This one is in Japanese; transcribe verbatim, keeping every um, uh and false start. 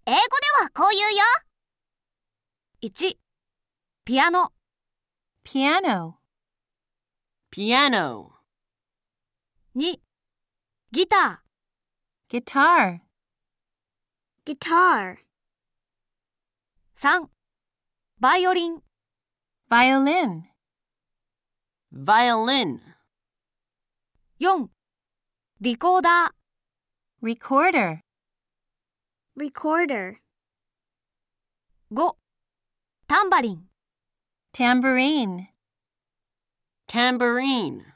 英語ではこう言うよ。 いち、ピアノ。 piano, piano, に、ギター。 guitar, guitar, さん、バイオリン。 violin, violin, よん、リコーダー。 recorder, recorder, ご、タンバリン。 tambourine. tambourine.